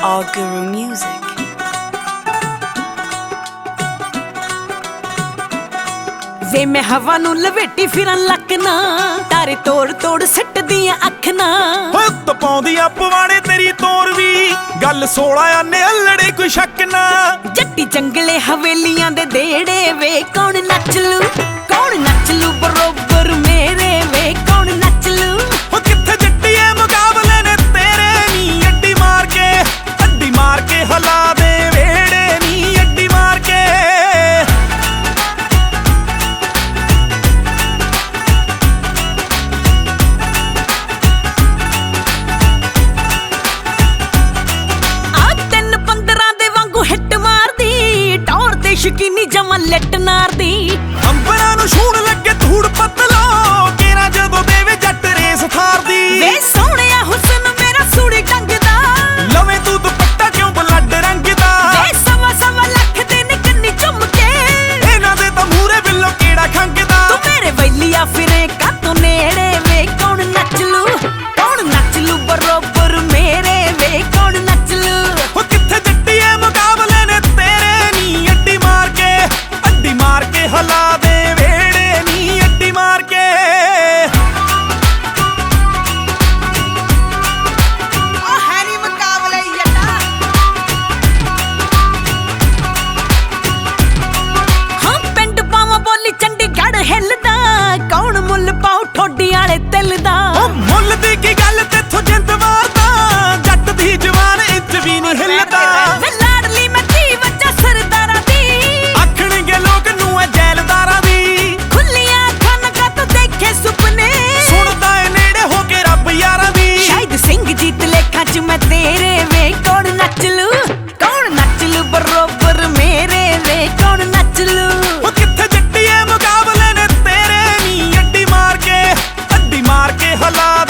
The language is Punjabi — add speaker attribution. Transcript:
Speaker 1: All Guru Music. ਵੇ ਮੈਂ ਹਵਾ ਨੂੰ ਲਵੇਟੀ ਫਿਰਾਂ ਲੱਕ ਨਾ, ਤਾਰੇ ਤੋੜ ਤੋੜ ਸਿੱਟਦੀਆਂ ਅੱਖ ਨਾ।
Speaker 2: ਹੁੱਤ ਪਾਉਂਦੀਆਂ ਪਵਾੜੇ ਤੇਰੀ ਤੋਰ ਵੀ, ਗੱਲ 16 ਆਨੇ ਅਲੜੇ ਕੋਈ ਸ਼ੱਕ ਨਾ।
Speaker 1: ਜੱਟੀ ਜੰਗਲੇ ਹਵੇਲੀਆਂ ਦੇ ਦੇੜੇ ਵੇ, ਕੌਣ ਨੱਚ ਲੂ ਕੌਣ ਨੱਚ ਲੂ ਬਰੋਬਰ ਮੇਰੇ ਵੇ, ਕੌਣ ਨੱਚ ਲੂ।
Speaker 2: ਉਹ ਕਿੱਥੇ ਜੱਟੀਏ ਮੁਕਾਬਲੇ ਨੇ ਤੇਰੇ ਨੀ, ਅੱਡੀ ਮਾਰ ਕੇ ਹਲਾ ਦੇ ਵੇੜੇ ਨੀ, ਅੱਡੀ ਮਾਰ ਕੇ।
Speaker 1: ਸ਼ਕੀਨੀ ਜਮਾ ਲੱਟ ਨਾਰਦੀ,
Speaker 2: ਅੰਬਰਾਂ ਨੂੰ ਛੂਣ ਲੱਗੇ ਧੂੜ ਪਤਲੋ, ਕੇਰਾ ਜਦੋਂ ਦੇਵੇ ਜੱਟ ਰੇਸ ਥਾਰਦੀ।
Speaker 1: ਵੇ ਸੋਹਣਿਆ ਹੁਸਨ ਮੇਰਾ ਸੂੜੀ ਟੰਗਦਾ,
Speaker 2: ਲਵੇਂ ਤੂੰ ਦੁਪੱਟਾ ਕਿਉਂ ਬਲੱਡ ਰੰਗ ਦਾ।
Speaker 1: ਵੇ ਸਵਾ ਲੱਖ ਦੇ ਨੇ ਕੰਨੀ ਚੁੰਮ ਕੇ,
Speaker 2: ਇਹਨਾਂ ਦੇ ਤਾਂ ਮੂਹਰੇ ਬਿੱਲੋ ਕਿਹੜਾ ਖੰਗਦਾ।
Speaker 1: ਤੂੰ ਮੇਰੇ ਵੈਲੀਆ ਫਿਰੇ ਕਾਤੋਂ ਨੇੜੇ ਵੇ, ਕੌਣ ਨੱਚ ਲੂ ਬਰੋਬਰ ਮੇਰੇ ਵੇ, ਕੌਣ ਨੱਚ ਲੂ।
Speaker 2: ਉਹ ਕਿੱਥੇ ਜੱਟੀਏ ਮੁਕਾਬਲੇ ਨੇ ਤੇਰੇ ਨੀ, ਅੱਡੀ ਮਾਰ ਕੇ ਹਲਾ ਦੇ ਵੇੜੇ ਨੀ, ਅੱਡੀ ਮਾਰ ਕੇ।
Speaker 1: ਉਹ ਹੈ ਨੀ ਮੁਕਾਬਲੇ ਯੱਟਾ। ਹਾਂ ਪਿੰਡ ਪਾਵਾਂ ਬੋਲੀ ਚੰਡੀਗੜ੍ਹ ਹਿੱਲਦਾ, ਕੌਣ ਮੁੱਲ ਪਾਉ ਠੋਡੀ ਵਾਲੇ ਤਿਲ ਦਾ।
Speaker 2: ਉਹ ਮੁੱਲ ਦੀ ਕੀ ਗੱਲ ਤੇਥੋਂ ਜਿੰਦ ਮਾਰਦਾ, ਜੱਟ ਦੀ ਜਵਾਨ ਇੰਚ ਵੀ ਨਹੀਂ ਹਿੱਲਦਾ।
Speaker 1: ਵੇ ਲਾਡਲੀ ਮੈਂ ਧੀ ਬੱਚਾ ਸਰਦਾਰਾਂ ਦੀ,
Speaker 2: ਆਖਣਗੇ ਲੋਕ ਨੂੰ ਐ ਜੈਲਦਾਰਾਂ ਦੀ।
Speaker 1: ਖੁੱਲੀਆਂ ਅੱਖਾਂ ਕਾ ਤੂੰ ਦੇਖੇ ਸੁਪਨੇ,
Speaker 2: ਸੁਣਦਾ ਏ ਨੇੜੇ ਹੋ ਕੇ ਰੱਬ ਯਾਰਾਂ ਦੀ।
Speaker 1: ਸ਼ਾਇਦ ਸਿੰਘ ਜੀਤ ਲੇਖਾਂ ਚ ਮੈਂ ਤੇਰੇ ਵੇ, ਕੌਣ ਨੱਚ ਲੂ ਬਰੋਬਰ ਮੇਰੇ ਵੇ, ਕੌਣ ਨੱਚ ਲੂ।
Speaker 2: ਉਹ ਕਿੱਥੇ ਜੱਟੀਏ ਮੁਕਾਬਲੇ ਨੇ ਤੇਰੇ ਨੀ, ਅੱਡੀ ਮਾਰ ਕੇ ਹਲਾ